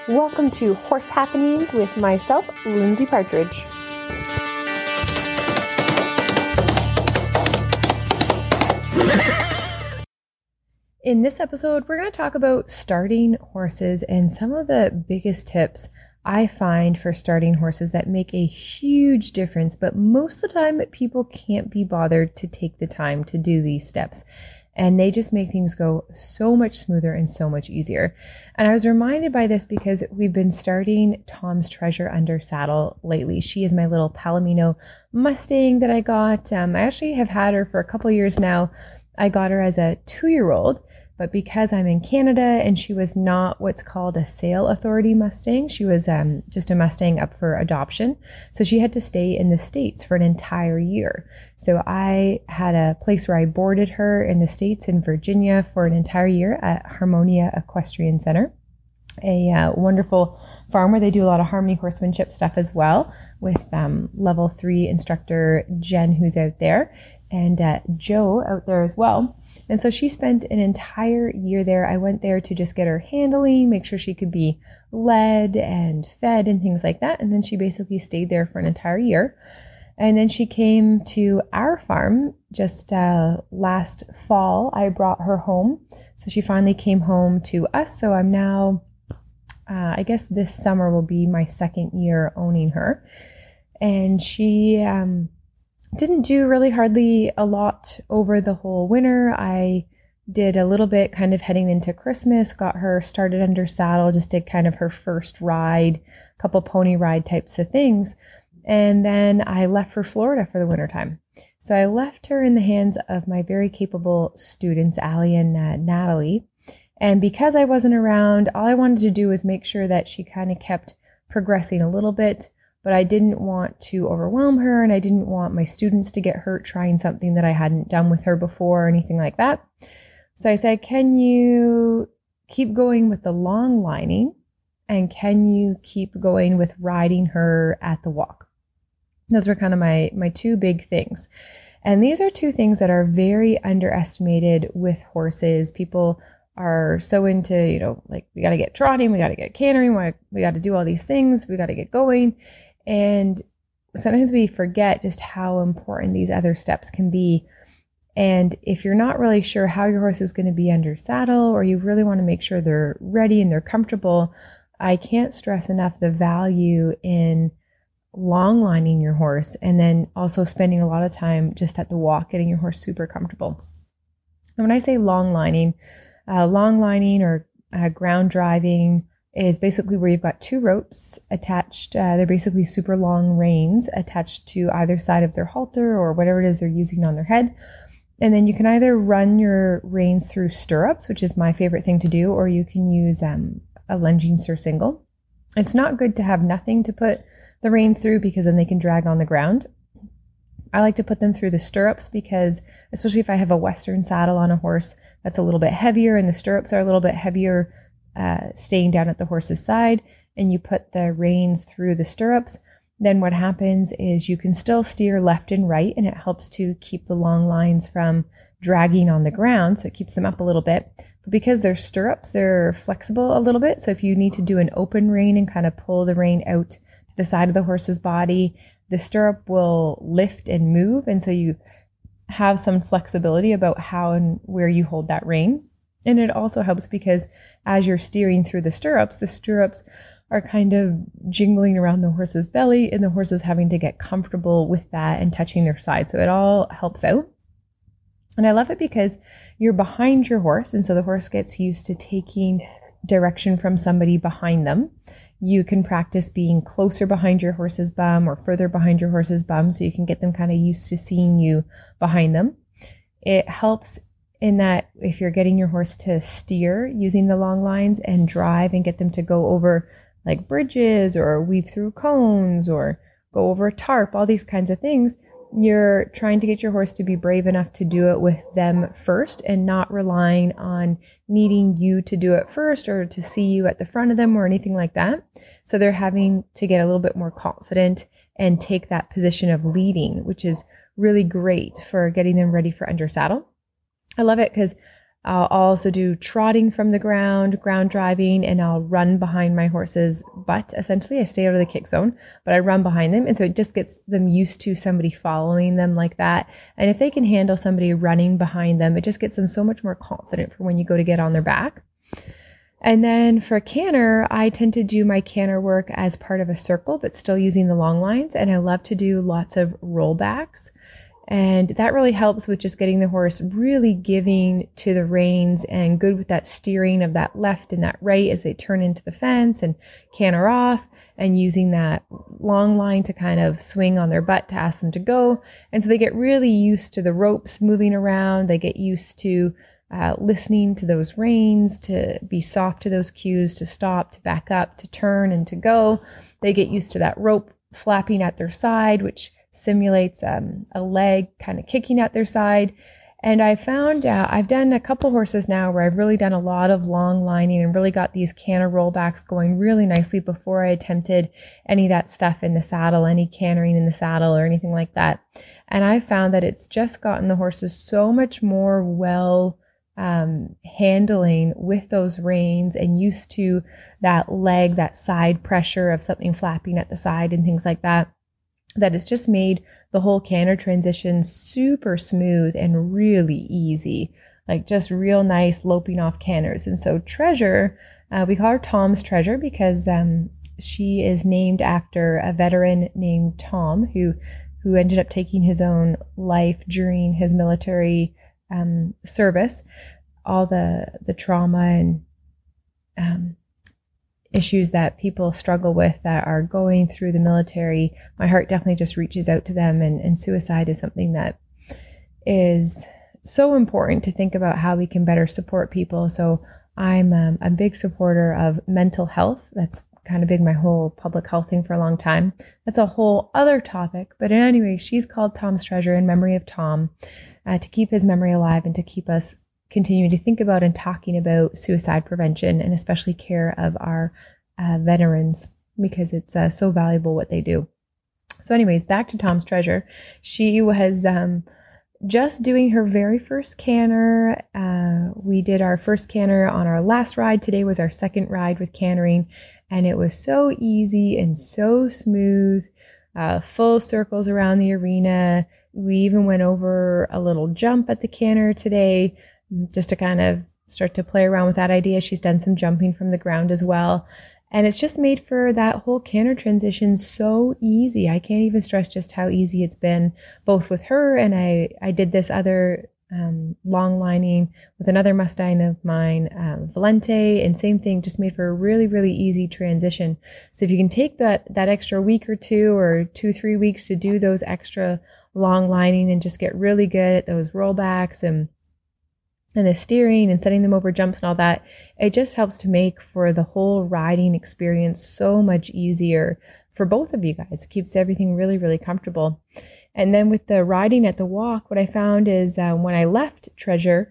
Welcome to Horse Happenings with myself, Lindsay Partridge. In this episode, we're going to talk about starting horses and some of the biggest tips I find for starting horses that make a huge difference, but most of the time people can't be bothered to take the time to do these steps. And they just make things go so much smoother and so much easier. And I was reminded by this because we've been starting Tom's Treasure under saddle lately. She is my little Palomino Mustang that I got. I actually have had her for a couple years now. I got her as a 2-year-old, but because I'm in Canada and she was not what's called a sale authority Mustang, she was just a Mustang up for adoption. So she had to stay in the States for an entire year. So I had a place where I boarded her in the States in Virginia for an entire year at Harmonia Equestrian Center, a wonderful farm where they do a lot of Harmony horsemanship stuff as well, with level 3 instructor Jen, who's out there, and Joe out there as well. And so she spent an entire year there. I went there to just get her handling, make sure she could be led and fed and things like that. And then she basically stayed there for an entire year. And then she came to our farm just last fall. I brought her home. So she finally came home to us. So I'm now, I guess this summer will be my second year owning her. And she didn't do really hardly a lot over the whole winter. I did a little bit kind of heading into Christmas, got her started under saddle, just did kind of her first ride, a couple pony ride types of things. And then I left for Florida for the wintertime. So I left her in the hands of my very capable students, Allie and Natalie. And because I wasn't around, all I wanted to do was make sure that she kind of kept progressing a little bit. But I didn't want to overwhelm her, and I didn't want my students to get hurt trying something that I hadn't done with her before or anything like that. So I said, can you keep going with the long lining, and can you keep going with riding her at the walk? Those were kind of my two big things. And these are two things that are very underestimated with horses. People are so into, like, we got to get trotting, we got to get cantering, we got to do all these things, we got to get going. And sometimes we forget just how important these other steps can be. And if you're not really sure how your horse is going to be under saddle, or you really want to make sure they're ready and they're comfortable, I can't stress enough the value in long lining your horse, and then also spending a lot of time just at the walk, getting your horse super comfortable. And when I say long lining or ground driving is basically where you've got 2 ropes attached. They're basically super long reins attached to either side of their halter or whatever it is they're using on their head. And then you can either run your reins through stirrups, which is my favorite thing to do, or you can use a lunging surcingle. It's not good to have nothing to put the reins through because then they can drag on the ground. I like to put them through the stirrups because, especially if I have a Western saddle on a horse that's a little bit heavier and the stirrups are a little bit heavier, staying down at the horse's side, and you put the reins through the stirrups, then what happens is you can still steer left and right, and it helps to keep the long lines from dragging on the ground, so it keeps them up a little bit. But because they're stirrups, they're flexible a little bit, so if you need to do an open rein and kind of pull the rein out to the side of the horse's body, the stirrup will lift and move, and so you have some flexibility about how and where you hold that rein. And it also helps because as you're steering through the stirrups are kind of jingling around the horse's belly, and the horse is having to get comfortable with that and touching their side. So it all helps out. And I love it because you're behind your horse, and so the horse gets used to taking direction from somebody behind them. You can practice being closer behind your horse's bum or further behind your horse's bum, so you can get them kind of used to seeing you behind them. It helps in that if you're getting your horse to steer using the long lines and drive and get them to go over like bridges or weave through cones or go over a tarp, all these kinds of things, you're trying to get your horse to be brave enough to do it with them first and not relying on needing you to do it first or to see you at the front of them or anything like that. So they're having to get a little bit more confident and take that position of leading, which is really great for getting them ready for under saddle. I love it because I'll also do trotting from the ground, ground driving, and I'll run behind my horse's butt. Essentially, I stay out of the kick zone, but I run behind them. And so it just gets them used to somebody following them like that. And if they can handle somebody running behind them, it just gets them so much more confident for when you go to get on their back. And then for canter, I tend to do my canter work as part of a circle, but still using the long lines. And I love to do lots of rollbacks. And that really helps with just getting the horse really giving to the reins and good with that steering of that left and that right as they turn into the fence and canter off, and using that long line to kind of swing on their butt to ask them to go. And so they get really used to the ropes moving around. They get used to listening to those reins, to be soft to those cues, to stop, to back up, to turn, and to go. They get used to that rope flapping at their side, which simulates a leg kind of kicking at their side. And I found I've done a couple horses now where I've really done a lot of long lining and really got these canter rollbacks going really nicely before I attempted any of that stuff in the saddle, any cantering in the saddle or anything like that. And I found that it's just gotten the horses so much more well handling with those reins and used to that leg, that side pressure of something flapping at the side and things like that, that it's just made the whole canter transition super smooth and really easy, like just real nice loping off canters. And so Treasure, we call her Tom's Treasure because she is named after a veteran named Tom who ended up taking his own life during his military service. All the trauma and issues that people struggle with that are going through the military, my heart definitely just reaches out to them. And suicide is something that is so important to think about how we can better support people. So I'm a big supporter of mental health. That's kind of big, my whole public health thing for a long time. That's a whole other topic. But anyway, she's called Tom's Treasure in memory of Tom, to keep his memory alive and to keep us continuing to think about and talking about suicide prevention and especially care of our veterans, because it's so valuable what they do. So anyways, back to Tom's Treasure. She was just doing her very first canter. We did our first canter on our last ride. Today was our second ride with cantering, and it was so easy and so smooth, full circles around the arena. We even went over a little jump at the canter today, just to kind of start to play around with that idea. She's done some jumping from the ground as well. And it's just made for that whole canter transition so easy. I can't even stress just how easy it's been, both with her, and I did this other long lining with another Mustang of mine, Valente, and same thing, just made for a really, really easy transition. So if you can take that extra week or two or 2-3 weeks to do those extra long lining and just get really good at those rollbacks and the steering and setting them over jumps and all that, it just helps to make for the whole riding experience so much easier for both of you guys. It keeps everything really, really comfortable. And then with the riding at the walk, what I found is when I left Treasure,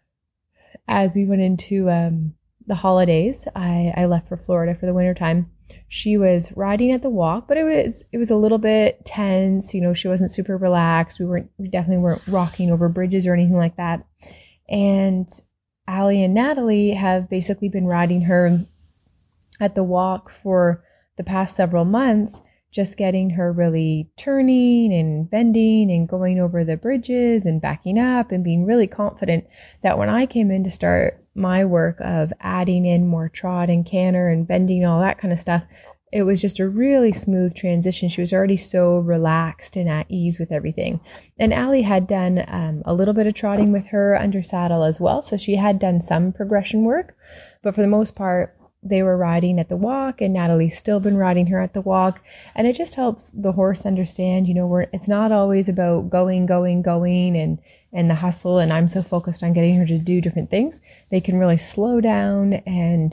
as we went into the holidays, I left for Florida for the winter time. She was riding at the walk, but it was a little bit tense. You know, she wasn't super relaxed. We definitely weren't rocking over bridges or anything like that. And Allie and Natalie have basically been riding her at the walk for the past several months, just getting her really turning and bending and going over the bridges and backing up and being really confident that when I came in to start my work of adding in more trot and canter and bending, all that kind of stuff, it was just a really smooth transition. She was already so relaxed and at ease with everything. And Allie had done a little bit of trotting with her under saddle as well. So she had done some progression work, but for the most part, they were riding at the walk, and Natalie's still been riding her at the walk. And it just helps the horse understand, you know, it's not always about going and the hustle. And I'm so focused on getting her to do different things. They can really slow down and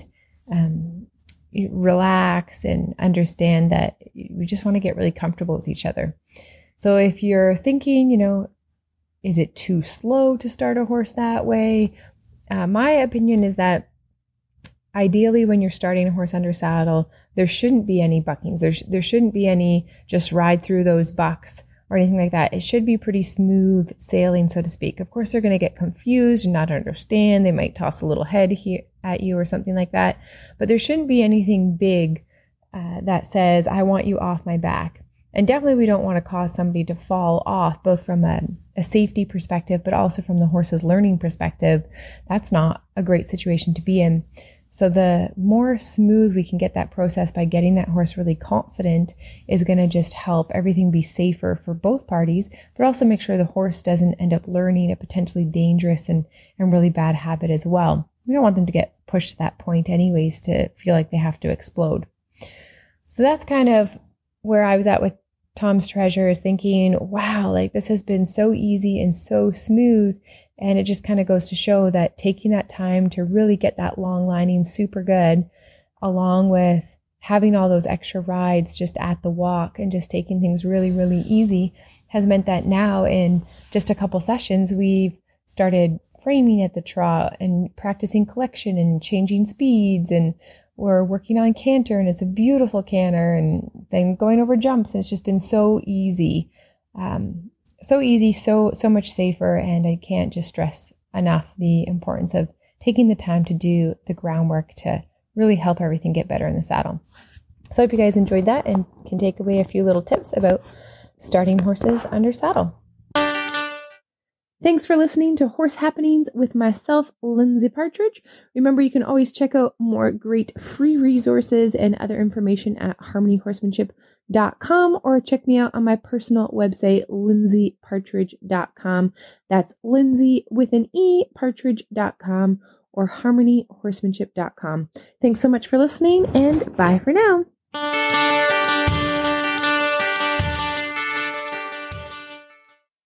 relax and understand that we just want to get really comfortable with each other. So if you're thinking, you know, is it too slow to start a horse that way? My opinion is that ideally when you're starting a horse under saddle, there shouldn't be any buckings. There shouldn't be any just ride through those bucks or anything like that. It should be pretty smooth sailing, so to speak. Of course, they're going to get confused and not understand. They might toss a little head here at you or something like that. But there shouldn't be anything big that says, I want you off my back. And definitely we don't want to cause somebody to fall off, both from a safety perspective, but also from the horse's learning perspective. That's not a great situation to be in. So the more smooth we can get that process by getting that horse really confident is going to just help everything be safer for both parties, but also make sure the horse doesn't end up learning a potentially dangerous and really bad habit as well. We don't want them to get pushed to that point anyways to feel like they have to explode. So that's kind of where I was at with Tom's Treasure, is thinking, wow, like this has been so easy and so smooth. And it just kind of goes to show that taking that time to really get that long lining super good, along with having all those extra rides just at the walk and just taking things really, really easy, has meant that now in just a couple sessions, we've started framing at the trot and practicing collection and changing speeds, and we're working on canter, and it's a beautiful canter, and then going over jumps, and it's just been so easy. So much safer, and I can't just stress enough the importance of taking the time to do the groundwork to really help everything get better in the saddle. So I hope you guys enjoyed that and can take away a few little tips about starting horses under saddle. Thanks for listening to Horse Happenings with myself, Lindsay Partridge. Remember, you can always check out more great free resources and other information at harmonyhorsemanship.com, or check me out on my personal website, lindsaypartridge.com. That's Lindsay with an E, partridge.com, or harmonyhorsemanship.com. Thanks so much for listening, and bye for now.